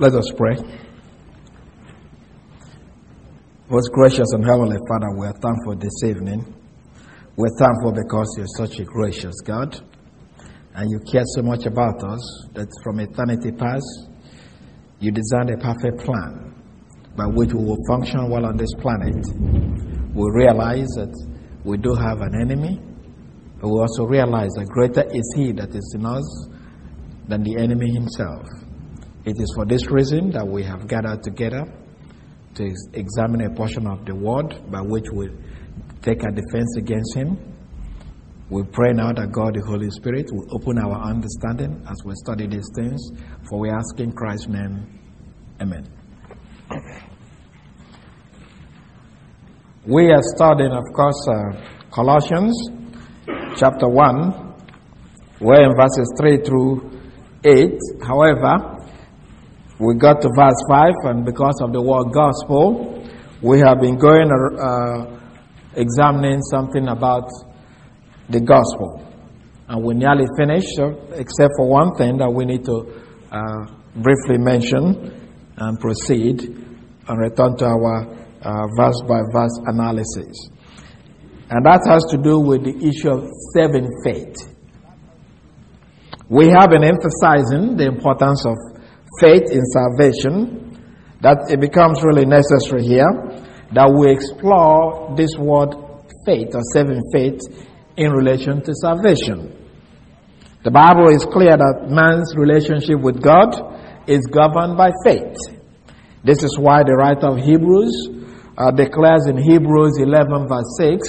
Let us pray. Most gracious and heavenly Father, we are thankful this evening. We're thankful because you're such a gracious God, and you care so much about us that from eternity past, you designed a perfect plan by which we will function well on this planet. We realize that we do have an enemy, but we also realize that greater is he that is in us than the enemy himself. It is for this reason that we have gathered together to examine a portion of the word by which we take our defense against him. We pray now that God, the Holy Spirit, will open our understanding as we study these things, for we ask in Christ's name. Amen. We are studying, of course, Colossians chapter 1. We're in verses 3 through 8. However, we got to verse 5, and because of the word gospel, we have been going examining something about the gospel. And we nearly finished, except for one thing that we need to briefly mention and proceed and return to our verse-by-verse analysis. And that has to do with the issue of saving faith. We have been emphasizing the importance of faith in salvation, that it becomes really necessary here that we explore this word faith or saving faith in relation to salvation. The Bible is clear that man's relationship with God is governed by faith. This is why the writer of Hebrews declares in Hebrews 11 verse 6,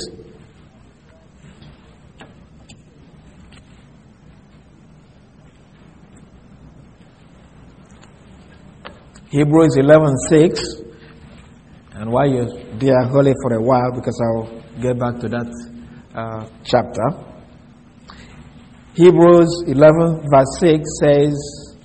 Hebrews 11:6, and while you're there, hold it for a while because I'll get back to that chapter. Hebrews 11 verse 6 says,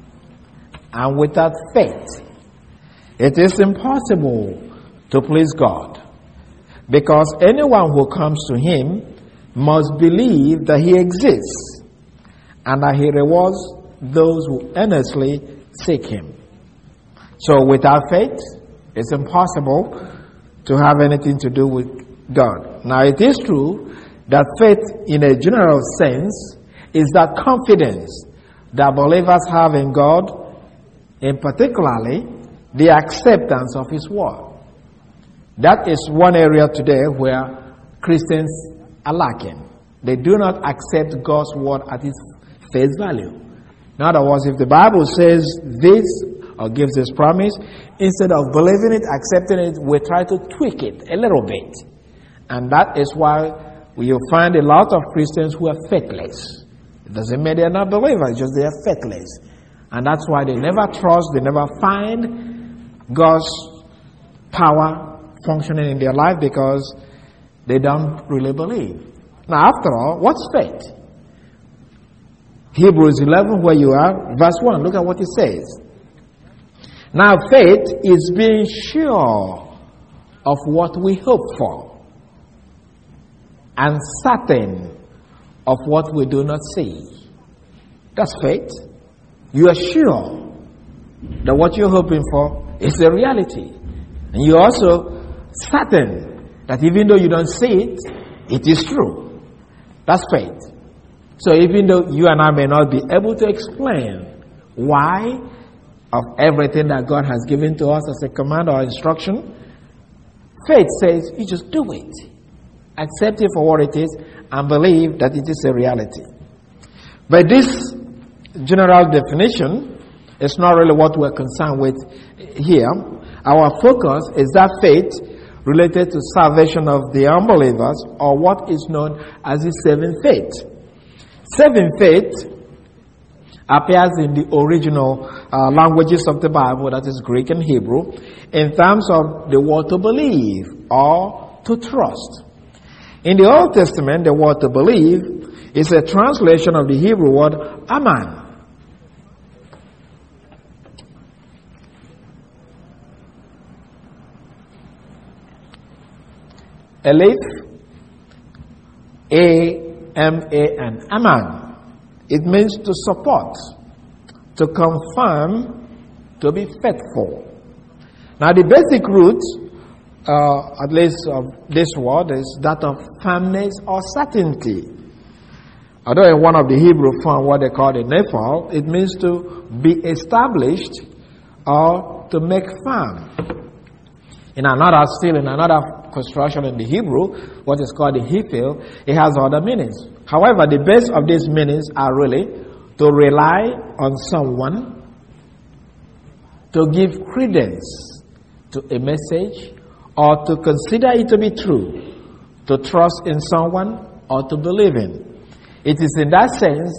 and without faith, it is impossible to please God, because anyone who comes to him must believe that he exists, and that he rewards those who earnestly seek him. So without faith, it's impossible to have anything to do with God. Now it is true that faith in a general sense is that confidence that believers have in God, in particularly the acceptance of his word. That is one area today where Christians are lacking. They do not accept God's word at its face value. In other words, if the Bible says this or gives this promise, instead of believing it, accepting it, we try to tweak it a little bit. And that is why you'll find a lot of Christians who are faithless. It doesn't mean they're not believers, just they are faithless. And that's why they never trust, they never find God's power functioning in their life, because they don't really believe. Now, after all, what's faith? Hebrews 11, where you are, verse 1, look at what it says. Now, faith is being sure of what we hope for, and certain of what we do not see. That's faith. You are sure that what you're hoping for is a reality. And you're also certain that even though you don't see it, it is true. That's faith. So even though you and I may not be able to explain why of everything that God has given to us as a command or instruction, faith says you just do it. Accept it for what it is and believe that it is a reality. But this general definition is not really what we're concerned with here. Our focus is that faith related to salvation of the unbelievers, or what is known as the saving faith. Saving faith appears in the original languages of the Bible, that is Greek and Hebrew, in terms of the word to believe or to trust. In the Old Testament, the word to believe is a translation of the Hebrew word aman. Aleph, A-M-A-N, aman. It means to support, to confirm, to be faithful. Now the basic root, at least of this word, is that of firmness or certainty. Although in one of the Hebrew form, what they call the nephal, it means to be established or to make firm. In another construction in the Hebrew, what is called the Hiphil, it has other meanings. However, the base of these meanings are really to rely on someone, to give credence to a message, or to consider it to be true, to trust in someone, or to believe in. It is in that sense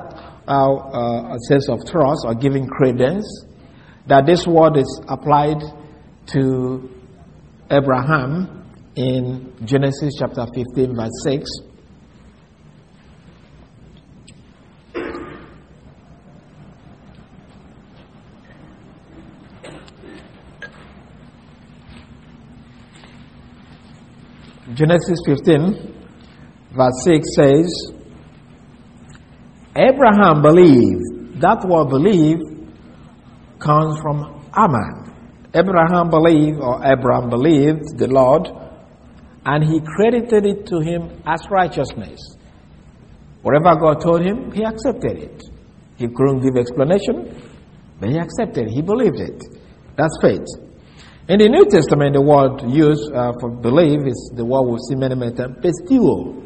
a sense of trust or giving credence, that this word is applied to Abraham in Genesis chapter 15 verse 6. Genesis 15 verse 6 says, Abraham believed. That word believe comes from Aman. Abraham believed the Lord, and he credited it to him as righteousness. Whatever God told him, he accepted it. He couldn't give explanation, but he accepted it. He believed it. That's faith. In the New Testament, the word used for believe is the word we've seen many times, pisteuo.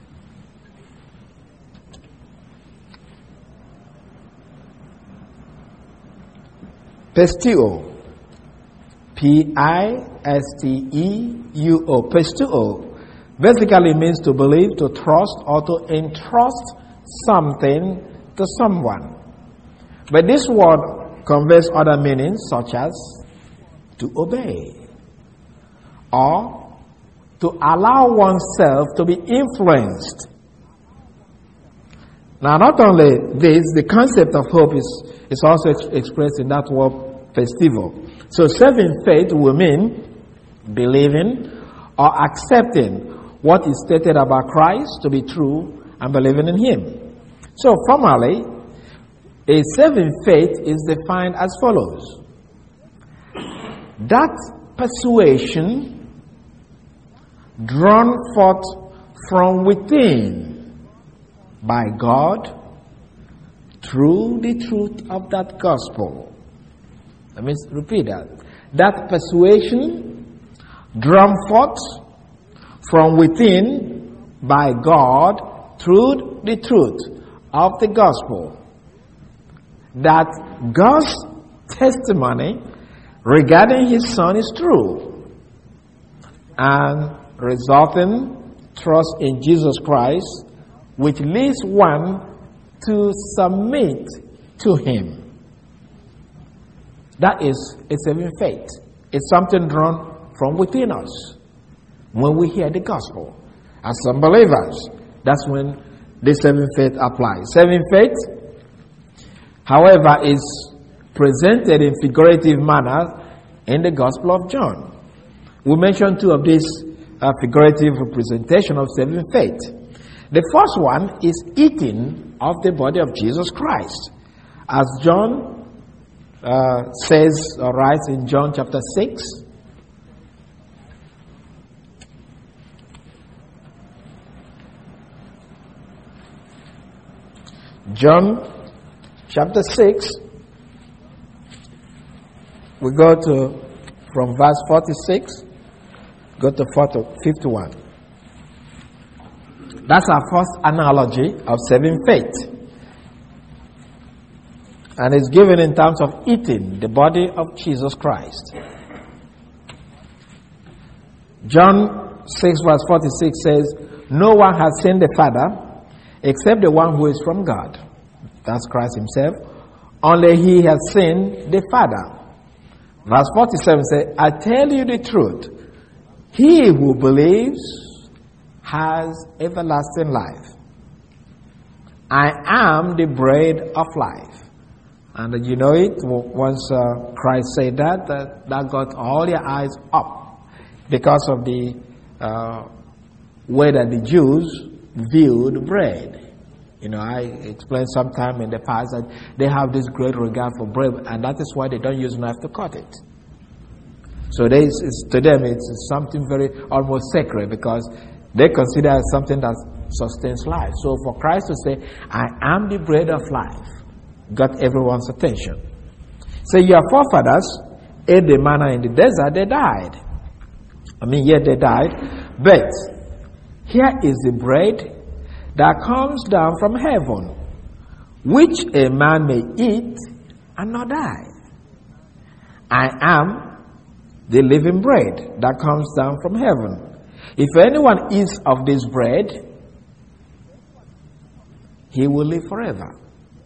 Pisteuo. P-I-S-T-E-U-O. Pisteuo basically means to believe, to trust, or to entrust something to someone. But this word conveys other meanings, such as to obey, or to allow oneself to be influenced. Now, not only this, the concept of hope is also expressed in that word festival. So saving faith will mean believing or accepting what is stated about Christ to be true and believing in Him. So formally, a saving faith is defined as follows: that persuasion drawn forth from within by God through the truth of that gospel. Let me repeat that. That persuasion drawn forth from within by God through the truth of the gospel. That God's testimony regarding His Son is true, and resulting trust in Jesus Christ, which leads one to submit to Him. That is a saving faith. It's something drawn from within us. When we hear the gospel, as some believers, that's when the saving faith applies. Saving faith, however, is presented in figurative manner in the Gospel of John. We mentioned two of these figurative representation of saving faith. The first one is eating of the body of Jesus Christ, as John says or writes in John chapter 6. John chapter 6, we go to from verse 46, go to 51. That's our first analogy of saving faith. And it's given in terms of eating the body of Jesus Christ. John 6 verse 46 says, "No one has seen the Father except the one who is from God." That's Christ Himself. "Only He has seen the Father." Verse 47 says, "I tell you the truth, he who believes has everlasting life. I am the bread of life." And you know it, once Christ said that got all your eyes up, because of the way that the Jews viewed bread. I explained sometime in the past that they have this great regard for bread, and that is why they don't use knife to cut it. So to them, it's something very almost sacred, because they consider it something that sustains life. So for Christ to say, I am the bread of life, got everyone's attention. So your forefathers ate the manna in the desert, they died. They died. But here is the bread that comes down from heaven, which a man may eat and not die. I am the living bread that comes down from heaven. If anyone eats of this bread, he will live forever.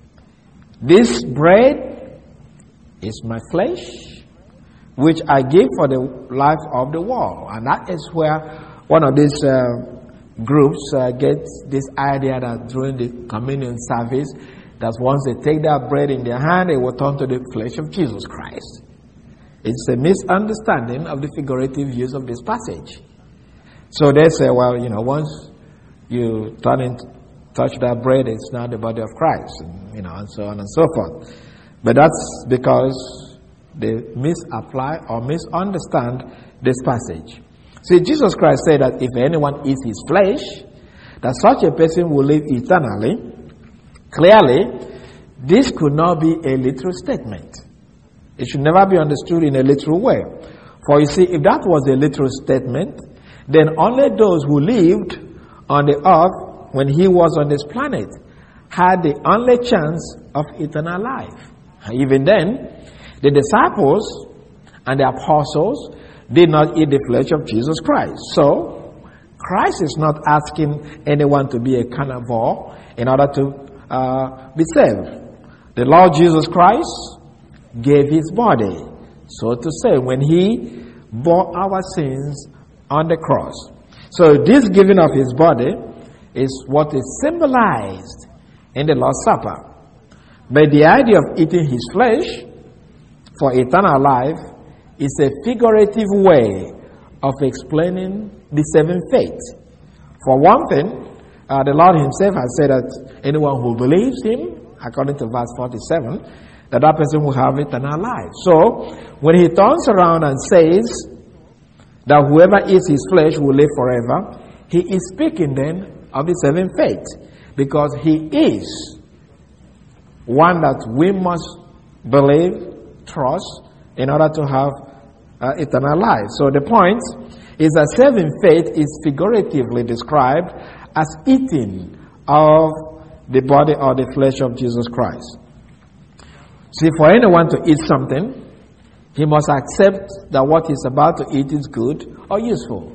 This bread is my flesh, which I give for the life of the world. And that is where one of these groups gets this idea that during the communion service, that once they take that bread in their hand, they will turn to the flesh of Jesus Christ. It's a misunderstanding of the figurative use of this passage. So they say, well, once you touch that bread, it's not the body of Christ, and so on and so forth. But that's because they misapply or misunderstand this passage. See, Jesus Christ said that if anyone eats his flesh, that such a person will live eternally. Clearly, this could not be a literal statement. It should never be understood in a literal way. For you see, if that was a literal statement, then only those who lived on the earth when he was on this planet had the only chance of eternal life. Even then, the disciples and the apostles did not eat the flesh of Jesus Christ. So, Christ is not asking anyone to be a carnivore in order to be saved. The Lord Jesus Christ gave his body, so to say, when he bore our sins on the cross. So this giving of his body is what is symbolized in the Lord's Supper. But the idea of eating his flesh for eternal life is a figurative way of explaining the seven faiths. For one thing, the Lord himself has said that anyone who believes him, according to verse 47, that person will have eternal life. So, when he turns around and says that whoever eats his flesh will live forever, he is speaking then of the seven faiths, because he is one that we must believe, trust, in order to have eternal life. So the point is that saving faith is figuratively described as eating of the body or the flesh of Jesus Christ. See, for anyone to eat something, he must accept that what he's about to eat is good or useful.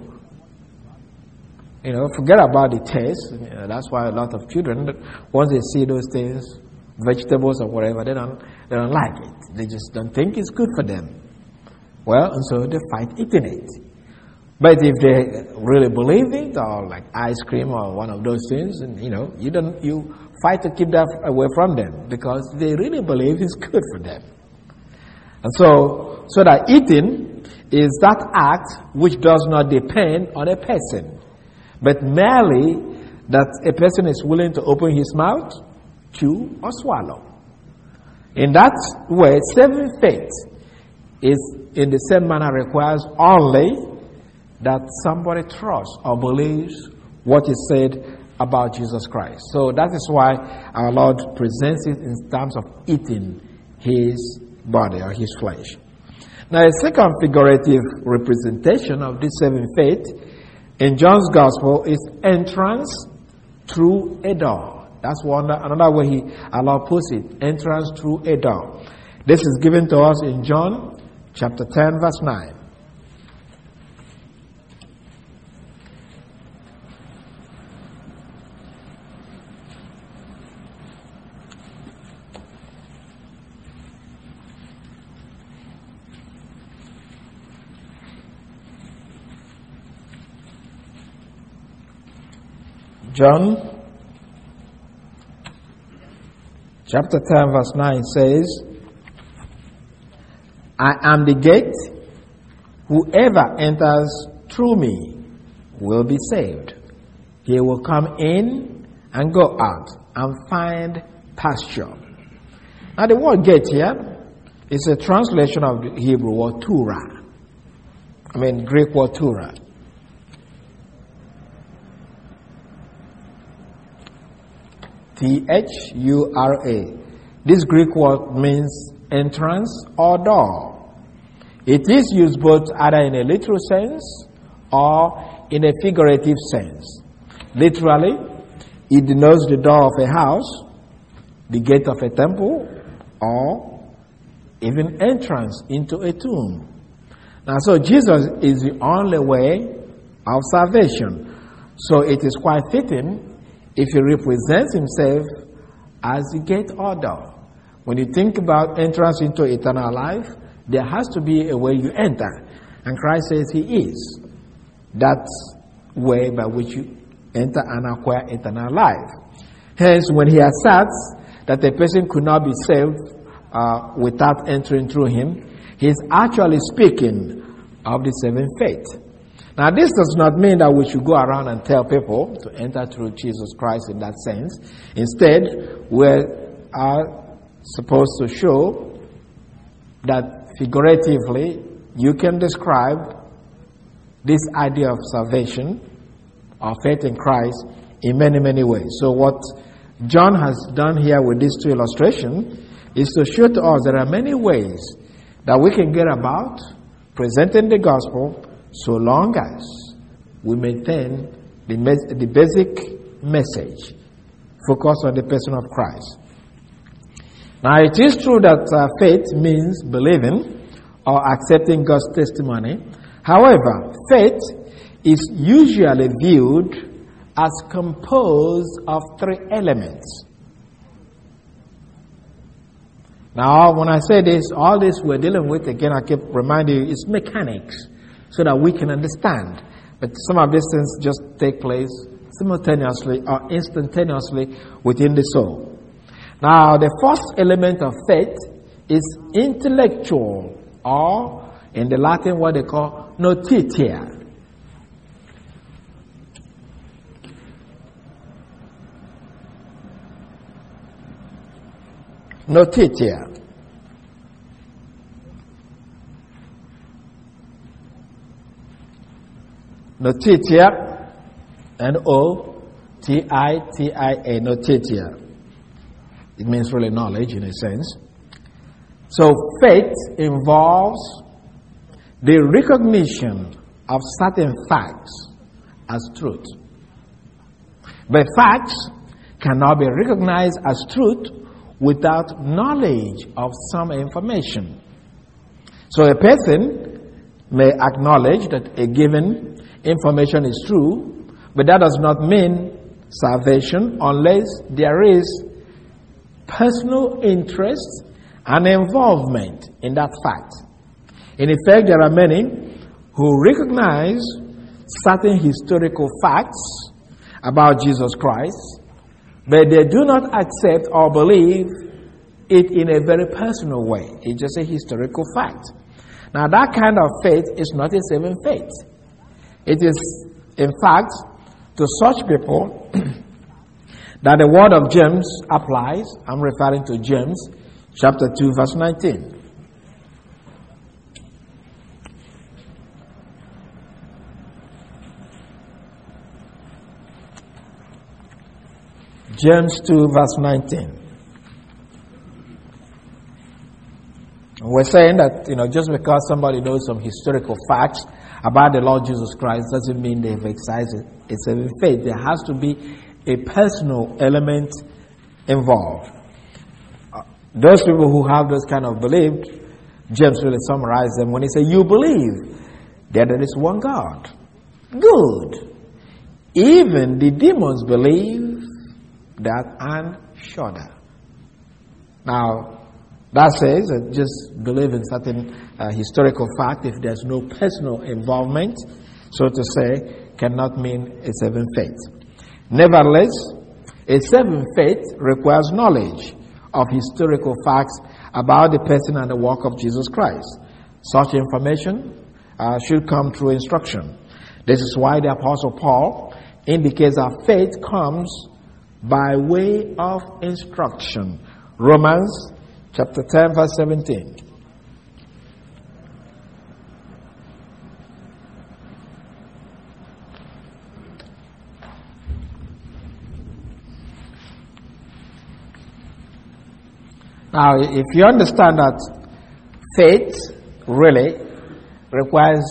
Forget about the taste. That's why a lot of children, once they see those things, vegetables or whatever, they don't like it. They just don't think it's good for them. Well, and so they fight eating it. But if they really believe it, or like ice cream or one of those things, and you fight to keep that away from them, because they really believe it's good for them. And so that eating is that act which does not depend on a person, but merely that a person is willing to open his mouth, chew, or swallow. In that way, saving faith is in the same manner requires only that somebody trusts or believes what is said about Jesus Christ. So that is why our Lord presents it in terms of eating his body or his flesh. Now, a second figurative representation of this saving faith in John's Gospel is entrance through a door. That's another way our Lord puts it, entrance through a door. This is given to us in John chapter 10, verse 9. John chapter 10 verse 9 says, I am the gate. Whoever enters through me will be saved. He will come in and go out and find pasture. Now the word get here is a translation of the Hebrew word Torah. Greek word Torah. Thura. This Greek word means entrance or door. It is used both either in a literal sense or in a figurative sense. Literally, it denotes the door of a house, the gate of a temple, or even entrance into a tomb. Now, so Jesus is the only way of salvation. So it is quite fitting if he represents himself as the gate or door. When you think about entrance into eternal life, there has to be a way you enter. And Christ says he is that way by which you enter and acquire eternal life. Hence, when he asserts that a person could not be saved without entering through him, he is actually speaking of the saving faith. Now, this does not mean that we should go around and tell people to enter through Jesus Christ in that sense. Instead, we are supposed to show that figuratively you can describe this idea of salvation or faith in Christ in many, many ways. So what John has done here with these two illustrations is to show to us there are many ways that we can get about presenting the gospel so long as we maintain the basic message focused on the person of Christ. Now, it is true that faith means believing or accepting God's testimony. However, faith is usually viewed as composed of three elements. Now, when I say this, all this we're dealing with, again, I keep reminding you, it's mechanics, so that we can understand. But some of these things just take place simultaneously or instantaneously within the soul. Now, the first element of faith is intellectual, or in the Latin what they call notitia. Notitia. Notitia, N-O-T-I-T-I-A, notitia. It means really knowledge in a sense. So faith involves the recognition of certain facts as truth. But facts cannot be recognized as truth without knowledge of some information. So a person may acknowledge that a given information is true, but that does not mean salvation unless there is personal interest and involvement in that fact. In effect, there are many who recognize certain historical facts about Jesus Christ, but they do not accept or believe it in a very personal way. It's just a historical fact. Now, that kind of faith is not a saving faith. It is, in fact, to such people that the word of James applies. I'm referring to James chapter 2, verse 19. James 2, verse 19. We're saying that, just because somebody knows some historical facts about the Lord Jesus Christ doesn't mean they've exercised a saving faith. There has to be a personal element involved. Those people who have those kind of beliefs, James really summarized them when he said, you believe that there is one God. Good. Even the demons believe that and shudder. Now, that says that just believe in certain historical fact, if there's no personal involvement, so to say, cannot mean a saving faith. Nevertheless, a saving faith requires knowledge of historical facts about the person and the work of Jesus Christ. Such information should come through instruction. This is why the Apostle Paul indicates that faith comes by way of instruction. Romans chapter 10 verse 17. Now, if you understand that faith really requires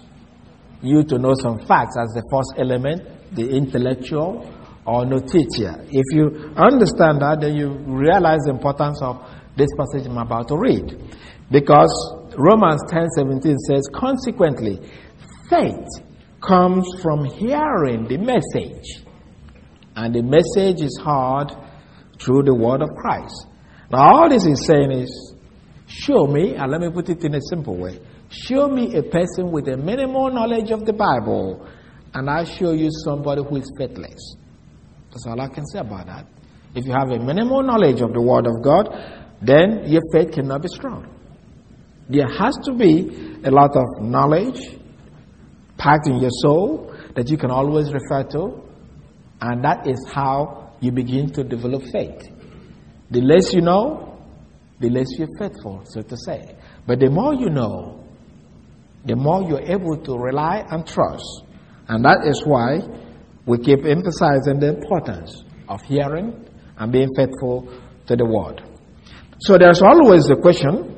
you to know some facts as the first element, the intellectual or notitia. If you understand that, then you realize the importance of this passage I'm about to read. Because Romans 10:17 says, consequently, faith comes from hearing the message. And the message is heard through the word of Christ. Now, all this is saying is, show me, and let me put it in a simple way, show me a person with a minimal knowledge of the Bible, and I'll show you somebody who is faithless. That's all I can say about that. If you have a minimal knowledge of the Word of God, then your faith cannot be strong. There has to be a lot of knowledge packed in your soul that you can always refer to, and that is how you begin to develop faith. The less you know, the less you're faithful, so to say. But the more you know, the more you're able to rely and trust. And that is why we keep emphasizing the importance of hearing and being faithful to the word. So there's always the question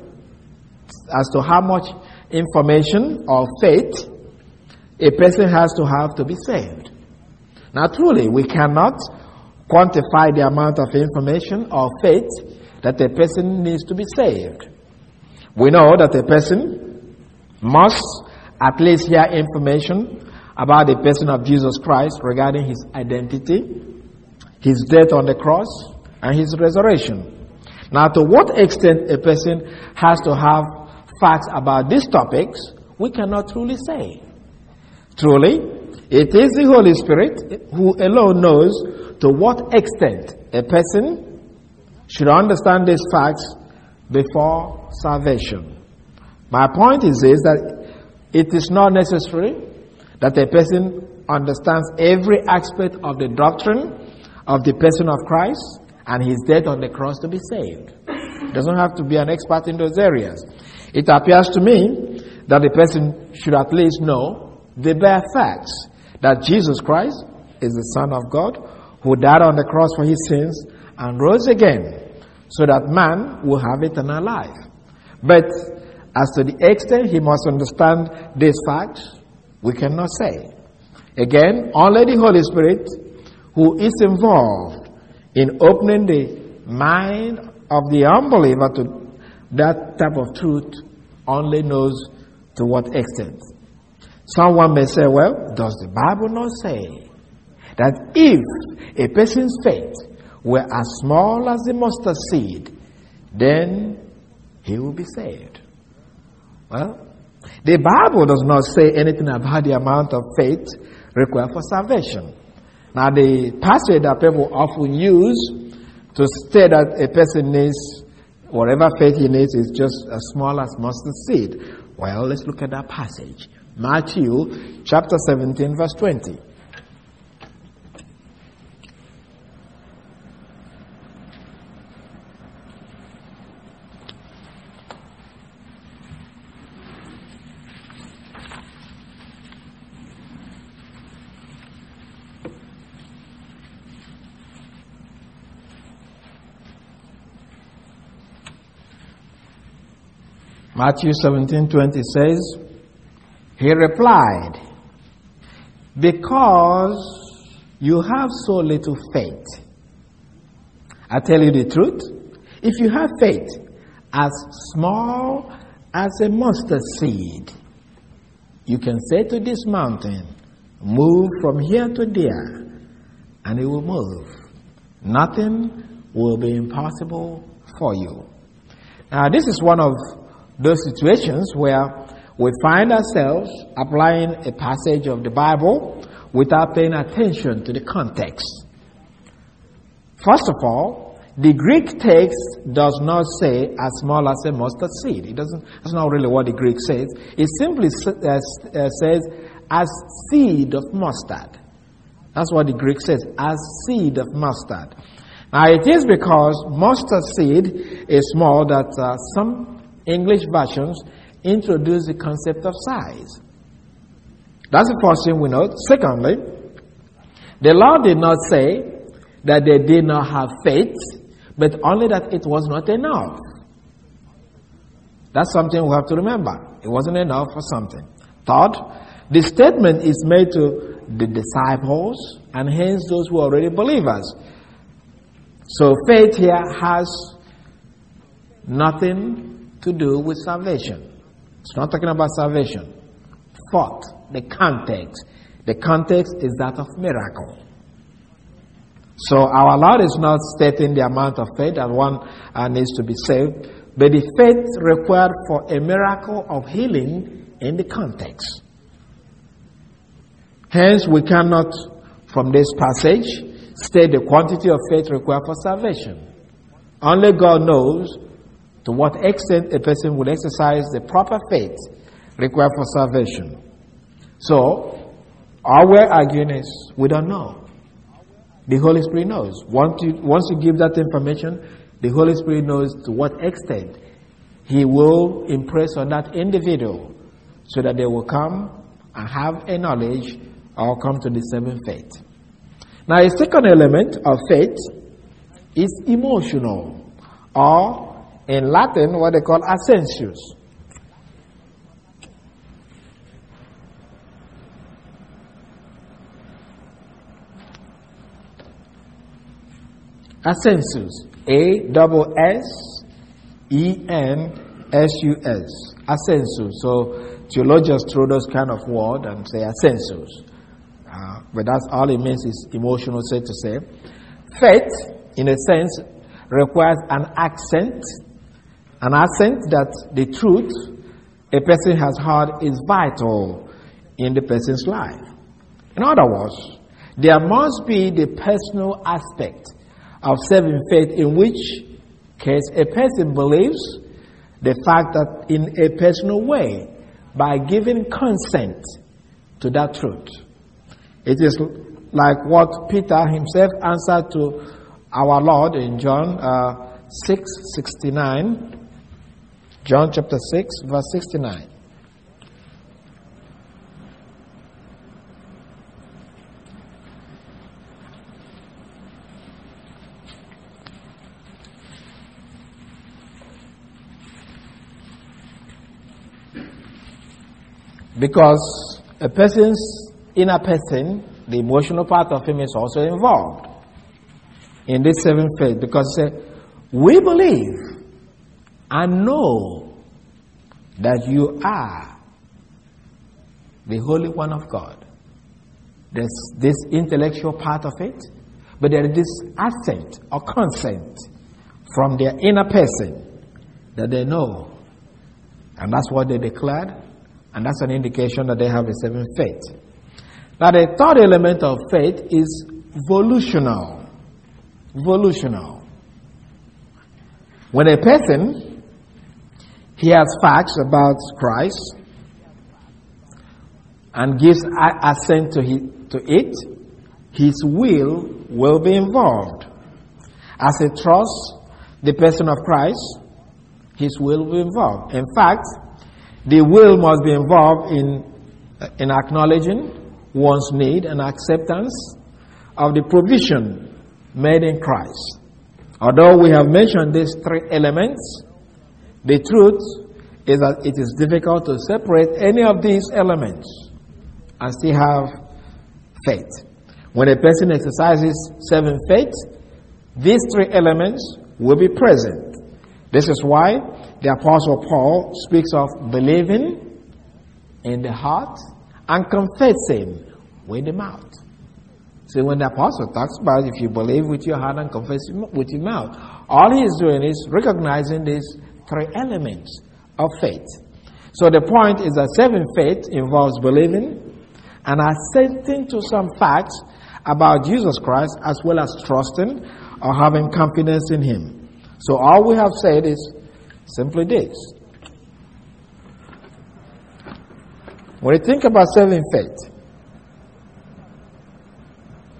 as to how much information or faith a person has to be saved. Now truly, we cannot quantify the amount of information or faith that a person needs to be saved. We know that a person must at least hear information about the person of Jesus Christ regarding his identity, his death on the cross, and his resurrection. Now, to what extent a person has to have facts about these topics, we cannot truly say. Truly, it is the Holy Spirit who alone knows to what extent a person should understand these facts before salvation. My point is this, that it is not necessary that a person understands every aspect of the doctrine of the person of Christ and his death on the cross to be saved. Doesn't have to be an expert in those areas. It appears to me that the person should at least know the bare facts that Jesus Christ is the Son of God who died on the cross for his sins and rose again so that man will have eternal life. But as to the extent he must understand these facts, we cannot say. Again, only the Holy Spirit, who is involved in opening the mind of the unbeliever to that type of truth, only knows to what extent. Someone may say, well, does the Bible not say that if a person's faith were as small as the mustard seed, then he will be saved? Well, the Bible does not say anything about the amount of faith required for salvation. Now, the passage that people often use to say that a person needs whatever faith he needs is just as small as mustard seed. Well, let's look at that passage. Matthew chapter 17 verse 20. Matthew 17:20 says, he replied, because you have so little faith. I tell you the truth, if you have faith as small as a mustard seed, you can say to this mountain, move from here to there, and it will move. Nothing will be impossible for you. Now, this is one of those situations where we find ourselves applying a passage of the Bible without paying attention to the context. First of all, the Greek text does not say as small as a mustard seed. That's not really what the Greek says. It simply says as seed of mustard. That's what the Greek says, as seed of mustard. Now it is because mustard seed is small that some English versions introduce the concept of size. That's the first thing we note. Secondly, the Lord did not say that they did not have faith, but only that it was not enough. That's something we have to remember. It wasn't enough for something. Third, the statement is made to the disciples and hence those who are already believers. So faith here has nothing to do with salvation. It's not talking about salvation. Fourth, the context. The context is that of miracle. So our Lord is not stating the amount of faith that one needs to be saved, but the faith required for a miracle of healing in the context. Hence, we cannot, from this passage, state the quantity of faith required for salvation. Only God knows to what extent a person will exercise the proper faith required for salvation. So, all we're arguing is we don't know. The Holy Spirit knows. Once you give that information, the Holy Spirit knows to what extent He will impress on that individual so that they will come and have a knowledge or come to the saving faith. Now, a second element of faith is emotional, or in Latin, what they call assensus. Assensus. A-S-S-E-N-S-U-S. Assensus. So theologians throw those kind of words and say assensus. But that's all it means is emotional, so to say. Faith, in a sense, requires an assent that the truth a person has heard is vital in the person's life. In other words, there must be the personal aspect of saving faith, in which case a person believes the fact that in a personal way, by giving consent to that truth. It is like what Peter himself answered to our Lord in John 6:69. John chapter 6, verse 69. Because a person's inner person, the emotional part of him, is also involved in this saving faith. Because we believe and know that you are the Holy One of God. There's this intellectual part of it, but there is this assent or consent from their inner person that they know. And that's what they declared. And that's an indication that they have a saving faith. Now, the third element of faith is volitional. Volitional. When a person hears facts about Christ and gives assent to it, his will be involved. As he trusts the person of Christ, his will be involved. In fact, the will must be involved in acknowledging one's need and acceptance of the provision made in Christ. Although we have mentioned these three elements, the truth is that it is difficult to separate any of these elements and still have faith. When a person exercises saving faith, these three elements will be present. This is why the Apostle Paul speaks of believing in the heart and confessing with the mouth. See, when the Apostle talks about if you believe with your heart and confess with your mouth, all he is doing is recognizing these three elements of faith. So the point is that saving faith involves believing and assenting to some facts about Jesus Christ, as well as trusting or having confidence in Him. So all we have said is simply this. When you think about saving faith,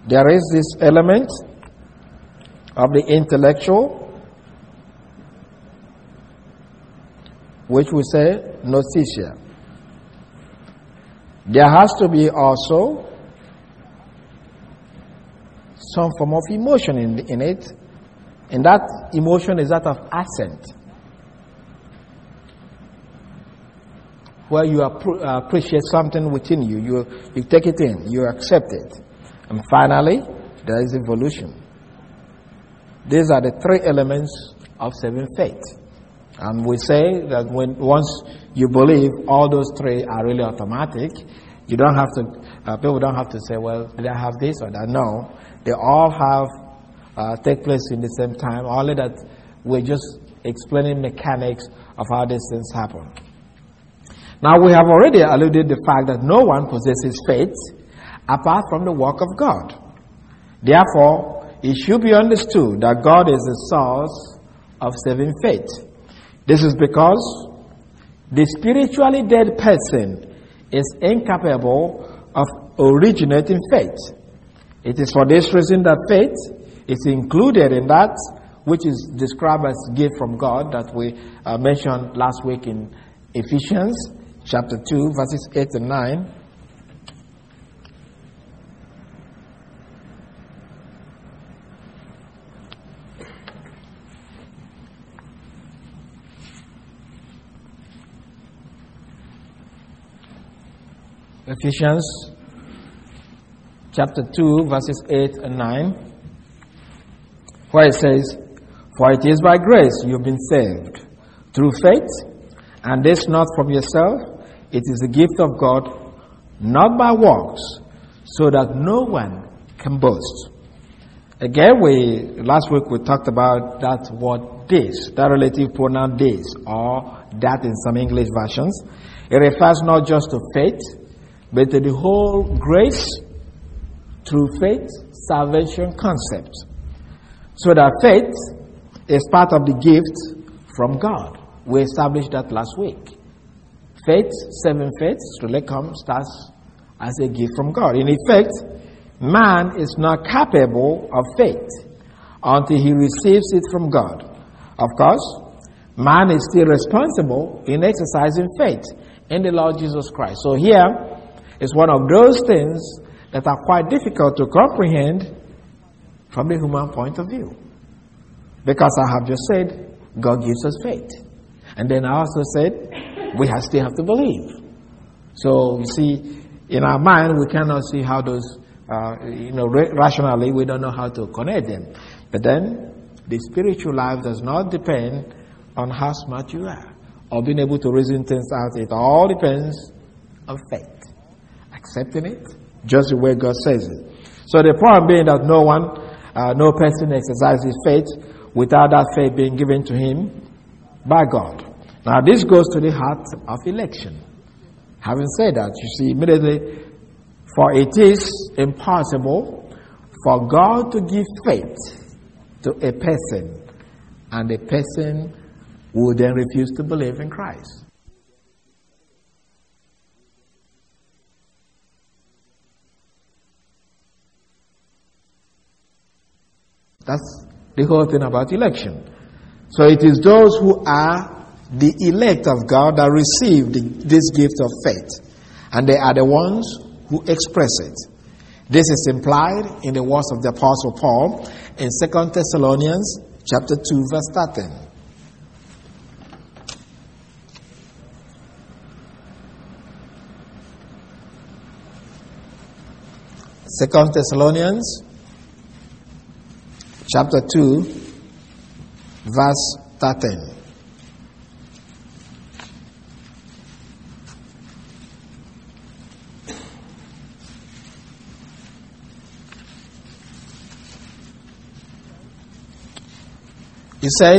there is this element of the intellectual, which we say nouthesia. There has to be also some form of emotion in it, and that emotion is that of assent, where you appreciate something within you, you take it in, you accept it. And finally, there is evolution. These are the three elements of saving faith. And we say that once you believe, all those three are really automatic. You don't have to, people don't have to say, well, did I have this or that? No, they all have take place in the same time, only that we're just explaining mechanics of how these things happen. Now, we have already alluded to the fact that no one possesses faith apart from the work of God. Therefore, it should be understood that God is the source of saving faith. This is because the spiritually dead person is incapable of originating faith. It is for this reason that faith is included in that which is described as gift from God that we mentioned last week in Ephesians chapter 2, verses 8 and 9. Ephesians chapter 2, verses 8 and 9, where it says, "For it is by grace you have been saved, through faith, and this not from yourself, it is a gift of God, not by works, so that no one can boast." Again, last week we talked about that word this, that relative pronoun this, or that in some English versions. It refers not just to faith, but to the whole grace through faith salvation concept. So that faith is part of the gift from God. We established that last week. Faith, saving faith, starts as a gift from God. In effect, man is not capable of faith until he receives it from God. Of course, man is still responsible in exercising faith in the Lord Jesus Christ. So here is one of those things that are quite difficult to comprehend from the human point of view. Because I have just said, God gives us faith. And then I also said, we still have to believe. So, you see, in our mind, we cannot see how those, rationally, we don't know how to connect them. But then, the spiritual life does not depend on how smart you are or being able to reason things out. It all depends on faith. Accepting it just the way God says it. So the point being that no person exercises faith without that faith being given to him by God. Now this goes to the heart of election. Having said that, you see immediately, for it is impossible for God to give faith to a person, and the person would then refuse to believe in Christ. That's the whole thing about election. So it is those who are the elect of God that receive this gift of faith. And they are the ones who express it. This is implied in the words of the Apostle Paul in 2 Thessalonians chapter 2, verse 13. Second Thessalonians chapter 2, verse 13. It says,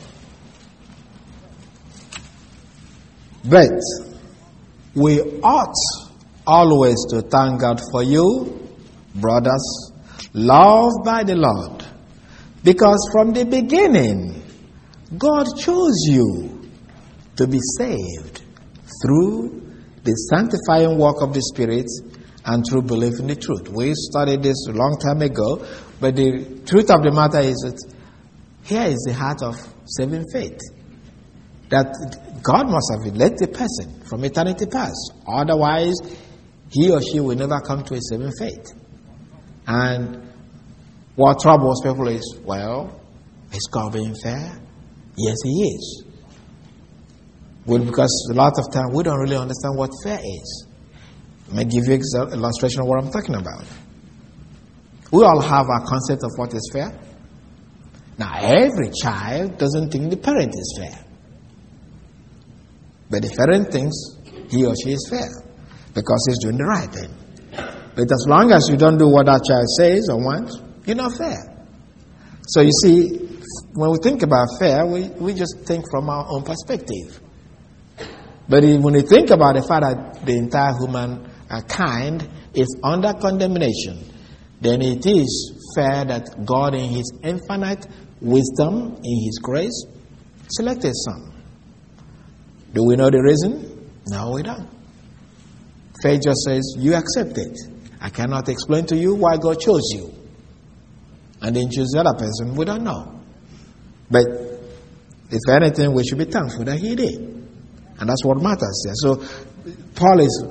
"But we ought always to thank God for you, brothers, loved by the Lord, because from the beginning God chose you to be saved through the sanctifying work of the Spirit and through belief in the truth. We studied this a long time ago, but the truth of the matter is that here is the heart of saving faith. That God must have led the person from eternity past. Otherwise, he or she will never come to a saving faith. And what troubles people is, well, is God being fair? Yes, He is. Well, because a lot of time we don't really understand what fair is. Let me give you an illustration of what I'm talking about. We all have our concept of what is fair. Now, every child doesn't think the parent is fair. But the parent thinks he or she is fair because he's doing the right thing. But as long as you don't do what that child says or wants, you're not fair. So you see, when we think about fair, we just think from our own perspective. But when you think about the fact that the entire human kind is under condemnation, then it is fair that God in His infinite wisdom, in His grace, selected some. Do we know the reason? No, we don't. Faith just says, you accept it. I cannot explain to you why God chose you and then choose the other person. We don't know. But if anything, we should be thankful that He did. And that's what matters here. So Paul is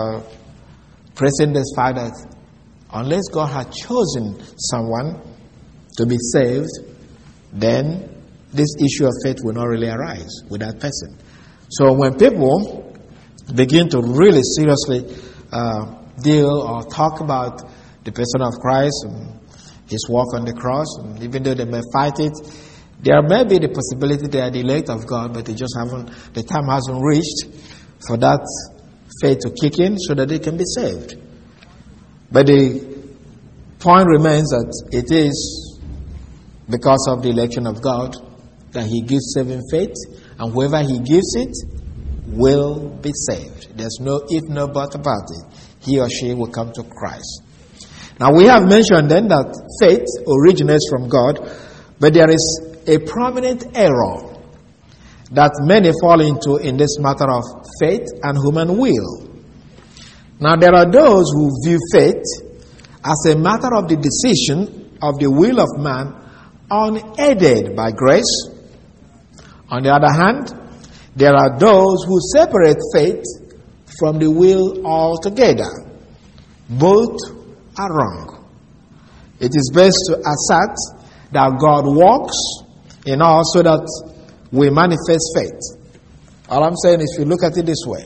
pressing this fact that unless God had chosen someone to be saved, then this issue of faith will not really arise with that person. So when people begin to really seriously deal or talk about the person of Christ and His work on the cross, and even though they may fight it, there may be the possibility they are the elect of God, but the time hasn't reached for that faith to kick in so that they can be saved. But the point remains that it is because of the election of God that He gives saving faith, and whoever He gives it will be saved. There's no if, no but about it. He or she will come to Christ. Now we have mentioned then that faith originates from God, but there is a prominent error that many fall into in this matter of faith and human will. Now there are those who view faith as a matter of the decision of the will of man unaided by grace. On the other hand, there are those who separate faith from the will altogether. Both are wrong. It is best to assert that God works in us so that we manifest faith. All I'm saying is, if you look at it this way,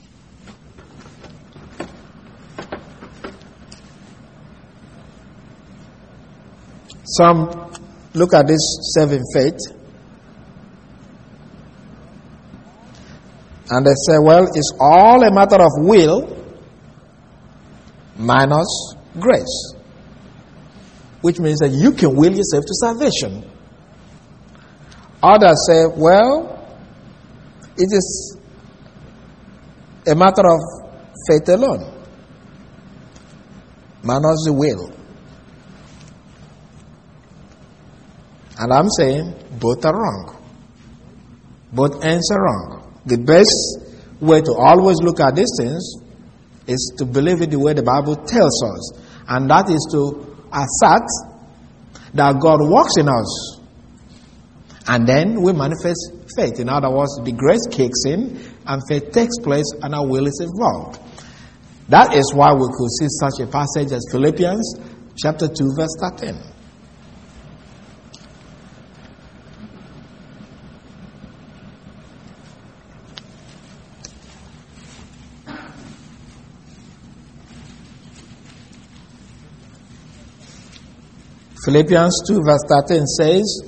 some look at this saving faith and they say, well, it's all a matter of will minus grace, which means that you can will yourself to salvation. Others say, well, it is a matter of faith alone, minus the will. And I'm saying both are wrong. Both ends are wrong. The best way to always look at these things is to believe it the way the Bible tells us. And that is to assert that God works in us. And then we manifest faith. In other words, the grace kicks in and faith takes place and our will is involved. That is why we could see such a passage as Philippians chapter 2 verse 13. Philippians 2 verse 13 says,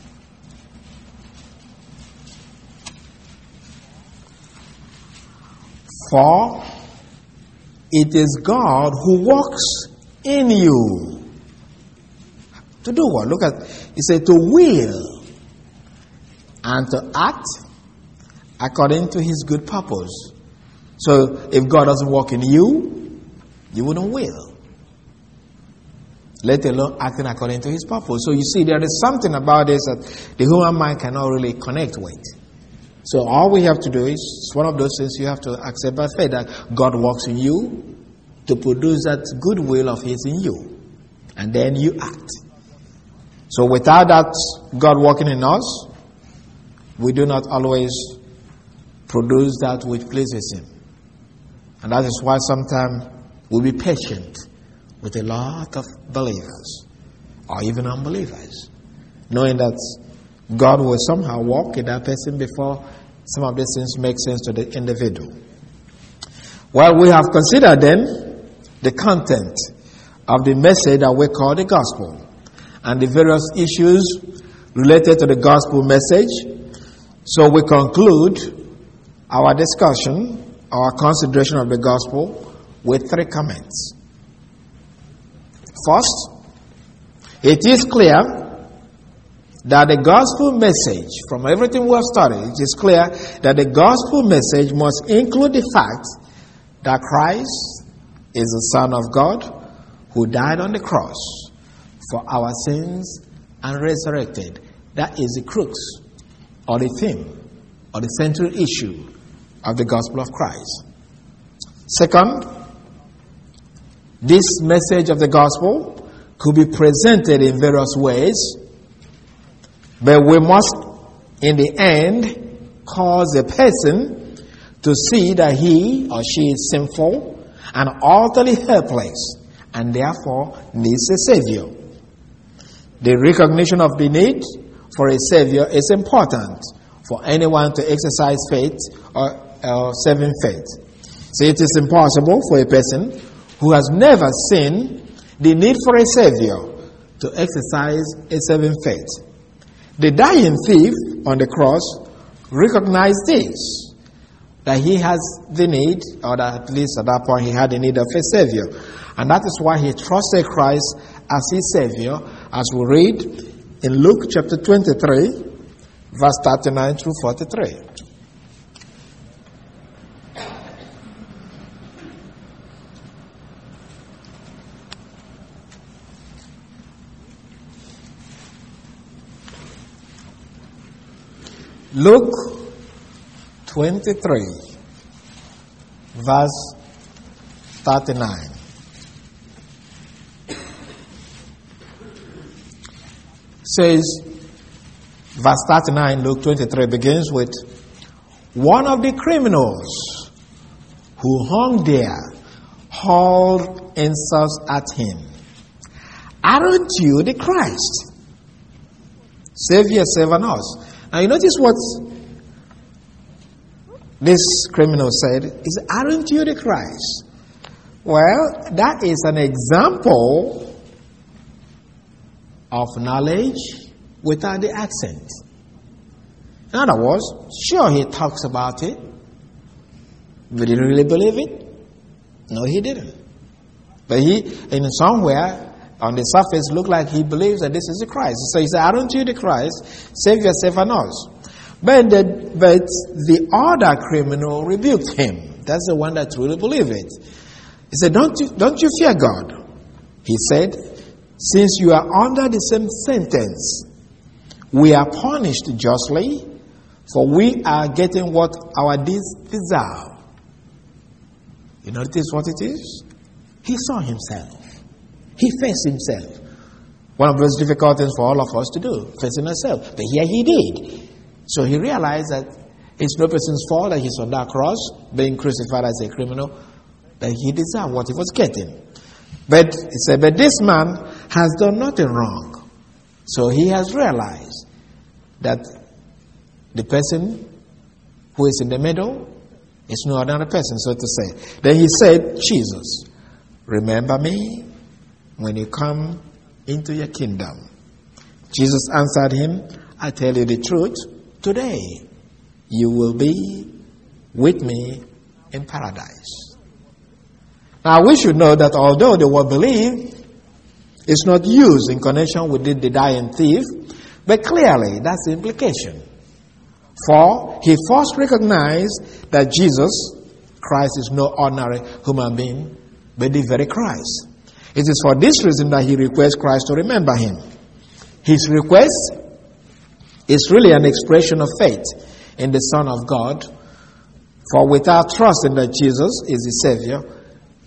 for it is God who works in you. To do what? Look at, he said to will and to act according to His good purpose. So if God doesn't work in you, you wouldn't will. Let alone acting according to His purpose. So you see, there is something about this that the human mind cannot really connect with. So all we have to do is, it's one of those things you have to accept by faith, that God works in you to produce that goodwill of His in you. And then you act. So without that God working in us, we do not always produce that which pleases Him. And that is why sometimes we'll be patient with a lot of believers or even unbelievers, knowing that God will somehow walk in that person before some of these things make sense to the individual. Well, we have considered then the content of the message that we call the gospel and the various issues related to the gospel message. So we conclude our discussion, our consideration of the gospel with 3 comments. First, it is clear that the gospel message, from everything we have studied, it is clear that the gospel message must include the fact that Christ is the Son of God who died on the cross for our sins and resurrected. That is the crux or the theme or the central issue of the gospel of Christ. Second, this message of the gospel could be presented in various ways, but we must, in the end, cause a person to see that he or she is sinful and utterly helpless and therefore needs a Savior. The recognition of the need for a Savior is important for anyone to exercise faith or saving faith. So it is impossible for a person who has never seen the need for a Savior to exercise a saving faith. The dying thief on the cross recognized this, that he has the need, or that at least at that point he had the need of a Savior. And that is why he trusted Christ as his Savior, as we read in Luke chapter 23, verse 39 through 43. Luke 23, verse 39. Says, verse 39, Luke 23 begins with, one of the criminals who hung there hurled insults at him. Aren't you the Christ? Save yourself and us. Now you notice what this criminal said is, aren't you the Christ? Well, that is an example of knowledge without the accent. In other words, sure, he talks about it, but did he really believe it? No, he didn't. But he, in somewhere on the surface, looked like he believes that this is the Christ. So he said, aren't you the Christ? Save yourself and us. But the other criminal rebuked him. That's the one that truly believed it. He said, don't you fear God? He said, since you are under the same sentence, we are punished justly, for we are getting what our deeds deserve. You notice what it is? He saw himself. He faced himself. One of those difficult things for all of us to do, facing ourselves. But here he did. So he realized that it's no person's fault that he's on that cross, being crucified as a criminal, that he deserved what he was getting. But he said, but this man has done nothing wrong. So he has realized that the person who is in the middle is no other person, so to say. Then he said, Jesus, remember me when you come into your kingdom. Jesus answered him, I tell you the truth, today you will be with me in paradise. Now we should know that although the word believe is not used in connection with the dying thief, but clearly that's the implication. For he first recognized that Jesus Christ is no ordinary human being, but the very Christ. It is for this reason that he requests Christ to remember him. His request is really an expression of faith in the Son of God. For without trusting that Jesus is the Savior,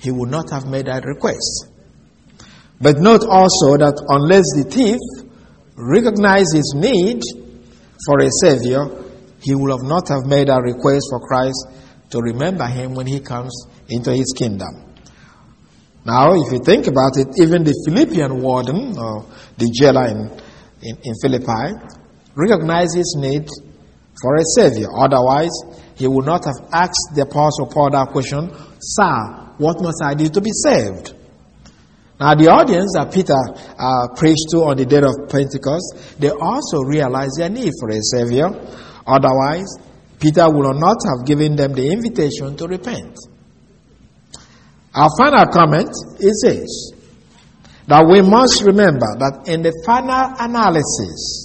he would not have made that request. But note also that unless the thief recognized his need for a Savior, he would have not have made a request for Christ to remember him when he comes into his kingdom. Now, if you think about it, even the Philippian warden, or the jailer in Philippi, recognized his need for a Savior. Otherwise, he would not have asked the Apostle Paul that question, "Sir, what must I do to be saved?" Now, the audience that Peter preached to on the day of Pentecost, they also realized their need for a Savior. Otherwise, Peter would not have given them the invitation to repent. Our final comment is this, that we must remember that in the final analysis,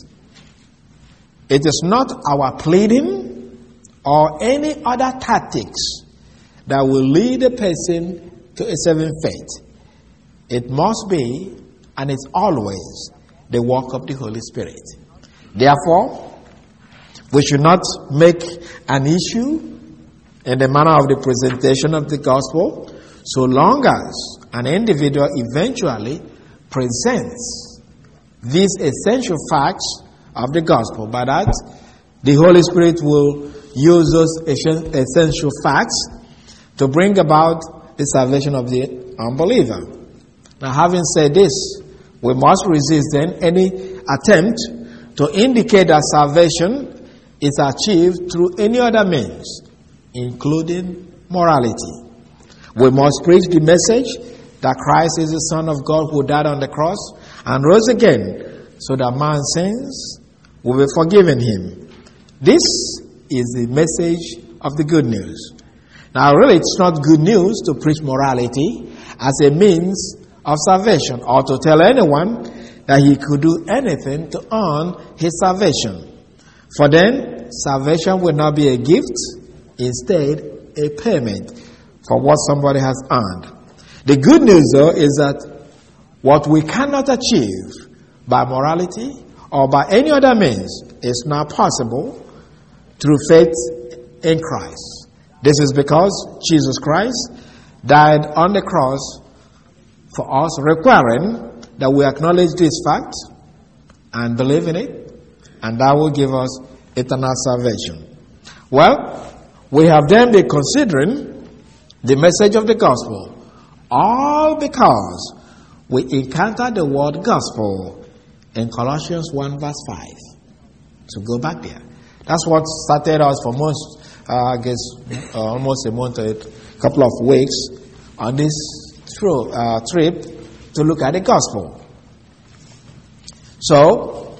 it is not our pleading or any other tactics that will lead a person to a saving faith. It must be, and it's always, the work of the Holy Spirit. Therefore, we should not make an issue in the manner of the presentation of the gospel, so long as an individual eventually presents these essential facts of the gospel. By that, the Holy Spirit will use those essential facts to bring about the salvation of the unbeliever. Now, having said this, we must resist then any attempt to indicate that salvation is achieved through any other means, including morality. We must preach the message that Christ is the Son of God who died on the cross and rose again so that man's sins will be forgiven him. This is the message of the good news. Now, really, it's not good news to preach morality as a means of salvation, or to tell anyone that he could do anything to earn his salvation. For then, salvation will not be a gift, instead, a payment for what somebody has earned. The good news, though, is that what we cannot achieve by morality or by any other means is now possible through faith in Christ. This is because Jesus Christ died on the cross for us, requiring that we acknowledge this fact and believe in it, and that will give us eternal salvation. Well, we have then been considering the message of the gospel, all because we encountered the word gospel in Colossians 1 verse 5. So go back there. That's what started us for almost a month, a couple of weeks on this trip to look at the gospel. So,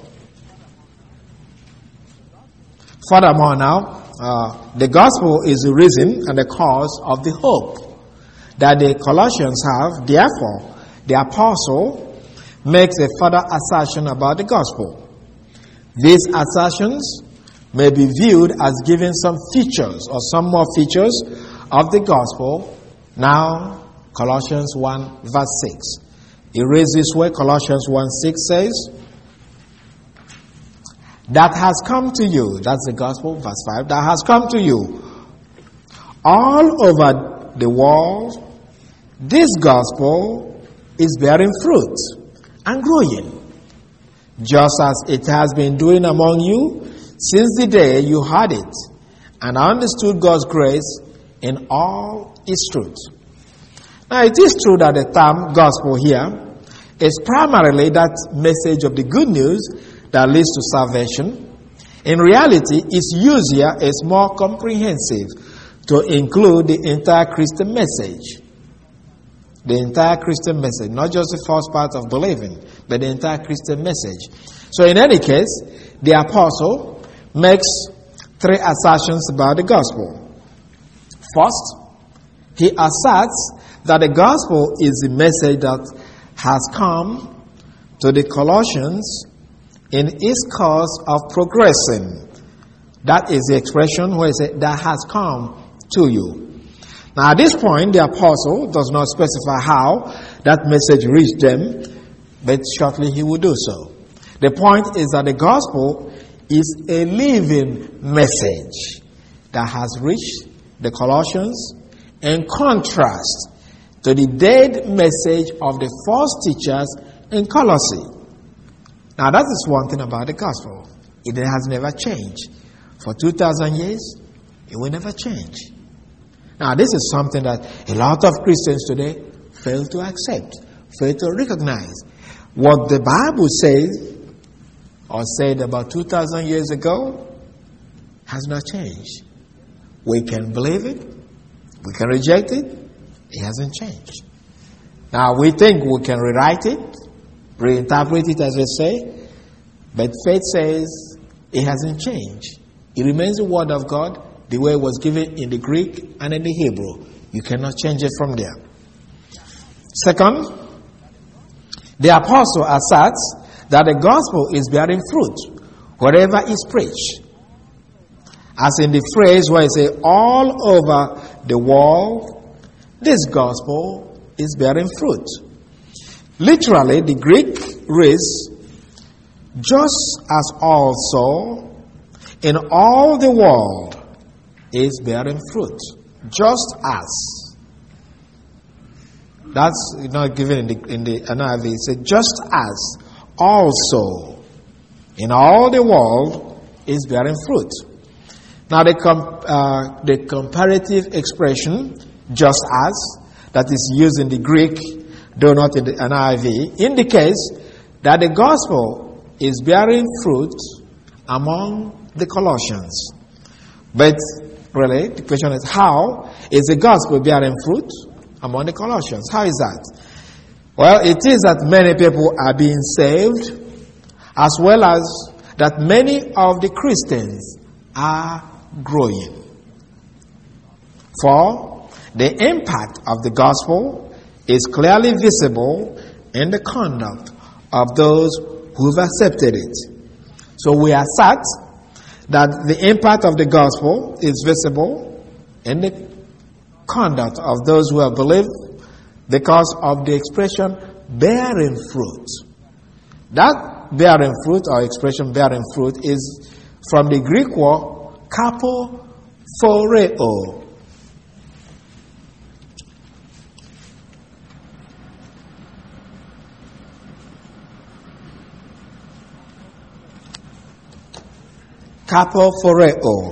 furthermore now, the gospel is the reason and the cause of the hope that the Colossians have. Therefore, the apostle makes a further assertion about the gospel. These assertions may be viewed as giving some features or some more features of the gospel. Now, Colossians 1 verse 6. It reads this way. Colossians 1:6 says, that has come to you, that's the gospel, verse 5, that has come to you all over the world. This gospel is bearing fruit and growing, just as it has been doing among you since the day you heard it and understood God's grace in all its truth. Now, it is true that the term gospel here is primarily that message of the good news that leads to salvation. In reality, its use here is more comprehensive to include the entire Christian message. The entire Christian message, not just the first part of believing, but the entire Christian message. So in any case, the apostle makes three assertions about the gospel. First, he asserts that the gospel is the message that has come to the Colossians in its course of progressing. That is the expression where it says, that has come to you. Now at this point, the apostle does not specify how that message reached them, but shortly he will do so. The point is that the gospel is a living message that has reached the Colossians. In contrast, to the dead message of the false teachers in Colossae. Now that is one thing about the gospel. It has never changed. For 2,000 years, it will never change. Now this is something that a lot of Christians today fail to accept, fail to recognize. What the Bible says or said about 2,000 years ago has not changed. We can believe it, we can reject it, it hasn't changed. Now we think we can rewrite it, reinterpret it as we say, but faith says it hasn't changed. It remains the word of God the way it was given in the Greek and in the Hebrew. You cannot change it from there. Second, the apostle asserts that the gospel is bearing fruit wherever it's preached. As in the phrase where it says, all over the world, this gospel is bearing fruit. Literally, the Greek reads, just as also in all the world is bearing fruit. Just as. That's not given in the NIV. It says, just as also in all the world is bearing fruit. Now the comparative expression, just as, that is used in the Greek, though not in the NIV, indicates that the gospel is bearing fruit among the Colossians. But really, the question is, how is the gospel bearing fruit among the Colossians? How is that? Well, it is that many people are being saved, as well as that many of the Christians are growing. For the impact of the gospel is clearly visible in the conduct of those who've accepted it. So we assert that the impact of the gospel is visible in the conduct of those who have believed because of the expression bearing fruit. That bearing fruit, or expression bearing fruit, is from the Greek word kapophoreo. Kapophoreo.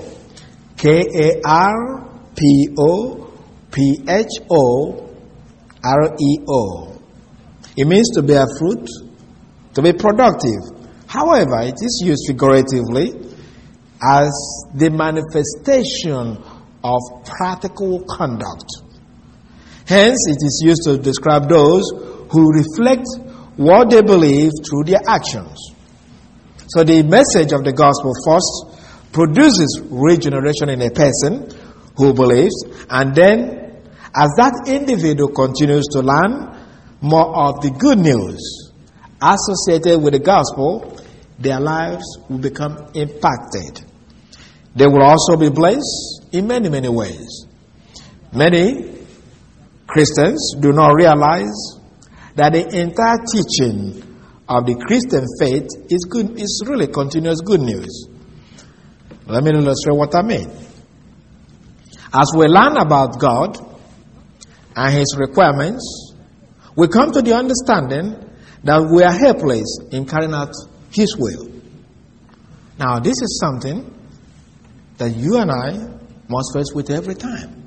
Kapophoreo. It means to bear fruit, to be productive. However, it is used figuratively as the manifestation of practical conduct. Hence, it is used to describe those who reflect what they believe through their actions. So the message of the gospel first produces regeneration in a person who believes, and then as that individual continues to learn more of the good news associated with the gospel, their lives will become impacted. They will also be blessed in many, many ways. Many Christians do not realize that the entire teaching of the Christian faith is really continuous good news. Let me illustrate what I mean. As we learn about God and His requirements, we come to the understanding that we are helpless in carrying out His will. Now, this is something that you and I must face with every time.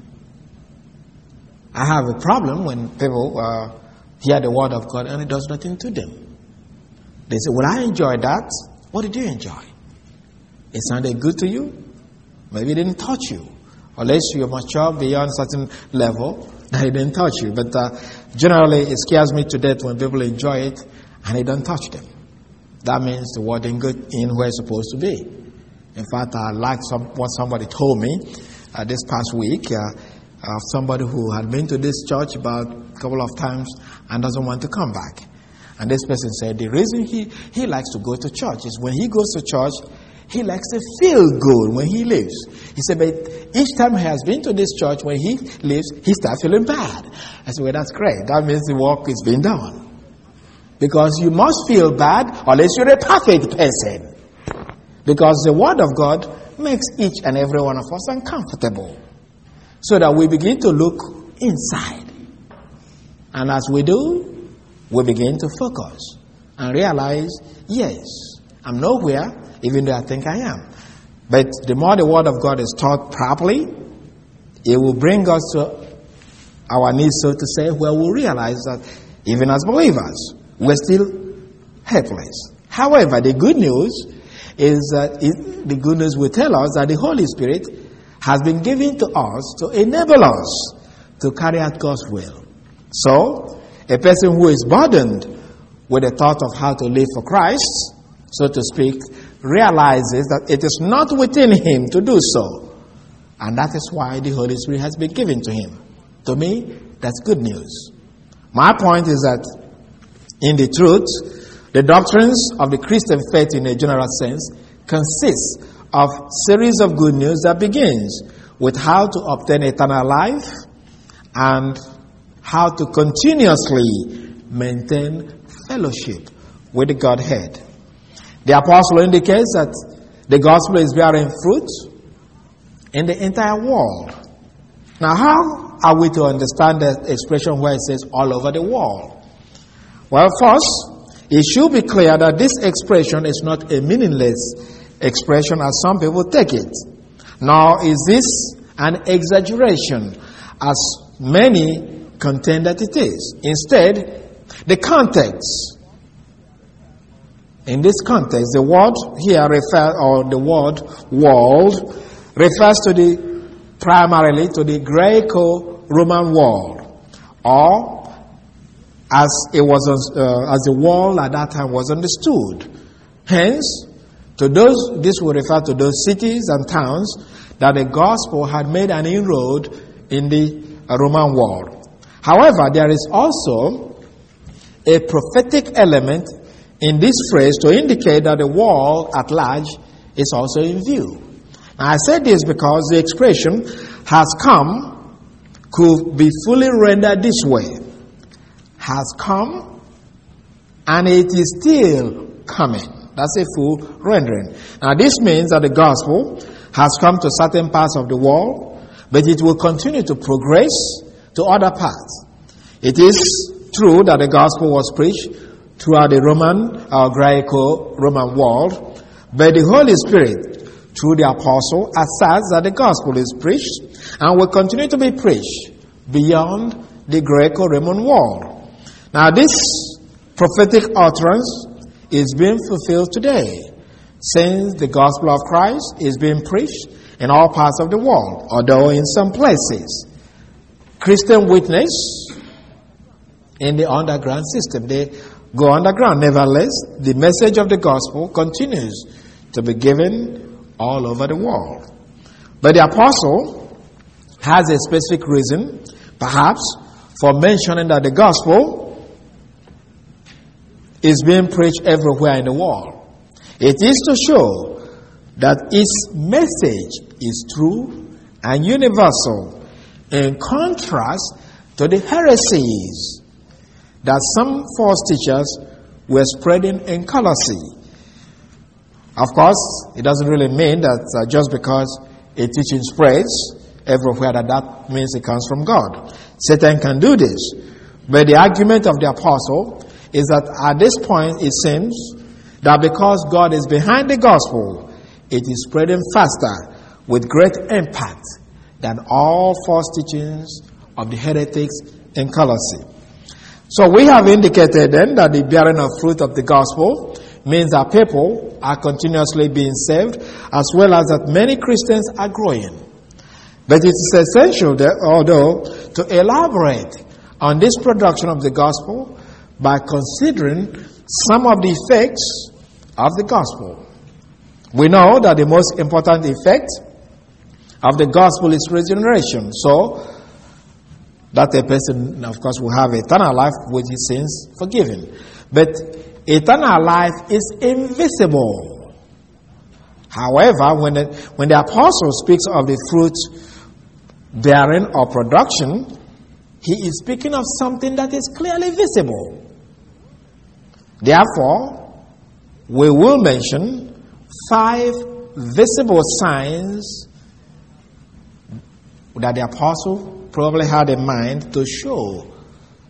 I have a problem when people hear the word of God and it does nothing to them. They say, well, I enjoyed that. What did you enjoy? It sounded good to you? Maybe it didn't touch you. Unless you're mature beyond a certain level, that it didn't touch you. But generally, it scares me to death when people enjoy it and it doesn't touch them. That means the word ain't good in where it's supposed to be. In fact, I like what somebody told me this past week. Somebody who had been to this church about a couple of times and doesn't want to come back. And this person said the reason he likes to go to church is when he goes to church, he likes to feel good when he leaves. He said, but each time he has been to this church, when he leaves, he starts feeling bad. I said, well, that's great. That means the work is being done. Because you must feel bad unless you're a perfect person. Because the Word of God makes each and every one of us uncomfortable. So that we begin to look inside. And as we do, we begin to focus and realize, yes, I'm nowhere, even though I think I am. But the more the Word of God is taught properly, it will bring us to our knees, so to say, where we realize that even as believers, we're still helpless. However, the good news is that the good news will tell us that the Holy Spirit has been given to us to enable us to carry out God's will. So, a person who is burdened with the thought of how to live for Christ, so to speak, realizes that it is not within him to do so. And that is why the Holy Spirit has been given to him. To me, that's good news. My point is that, in the truth, the doctrines of the Christian faith in a general sense consists of a series of good news that begins with how to obtain eternal life and how to continuously maintain fellowship with the Godhead. The apostle indicates that the gospel is bearing fruit in the entire world. Now, how are we to understand that expression where it says all over the world? Well, first, it should be clear that this expression is not a meaningless expression as some people take it. Nor is this an exaggeration as many contend that it is. Instead, the context. In this context, the word here the word world refers to primarily to the Greco-Roman world, or as the world at that time was understood. Hence, this will refer to those cities and towns that the gospel had made an inroad in the Roman world. However, there is also a prophetic element in this phrase to indicate that the world at large is also in view. Now, I say this because the expression has come could be fully rendered this way: has come and it is still coming. That's a full rendering. Now, this means that the gospel has come to certain parts of the world, but it will continue to progress to other parts. It is true that the gospel was preached throughout the Greco-Roman world, but the Holy Spirit, through the apostle, asserts that the gospel is preached and will continue to be preached beyond the Greco-Roman world. Now, this prophetic utterance is being fulfilled today, since the gospel of Christ is being preached in all parts of the world, although in some places Christian witness in the underground system, they go underground. Nevertheless, the message of the gospel continues to be given all over the world. But the apostle has a specific reason, perhaps, for mentioning that the gospel is being preached everywhere in the world. It is to show that its message is true and universal, in contrast to the heresies that some false teachers were spreading in Colossae. Of course, it doesn't really mean that just because a teaching spreads everywhere that means it comes from God. Satan can do this. But the argument of the apostle is that at this point it seems that because God is behind the gospel, it is spreading faster with great impact than all false teachings of the heretics in Colossae. So we have indicated then that the bearing of fruit of the gospel means that people are continuously being saved, as well as that many Christians are growing. But it is essential, although, to elaborate on this production of the gospel by considering some of the effects of the gospel. We know that the most important effect of the gospel is regeneration, so that a person, of course, will have eternal life with his sins forgiven. But eternal life is invisible. However, when the apostle speaks of the fruit bearing or production, he is speaking of something that is clearly visible. Therefore, we will mention 5 visible signs that the apostle probably had in mind to show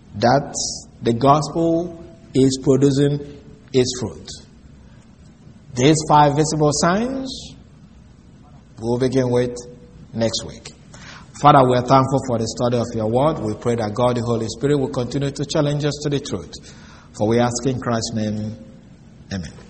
that the gospel is producing its fruit. These 5 visible signs we'll begin with next week. Father, we are thankful for the study of your word. We pray that God, the Holy Spirit, will continue to challenge us to the truth. For we ask in Christ's name, amen.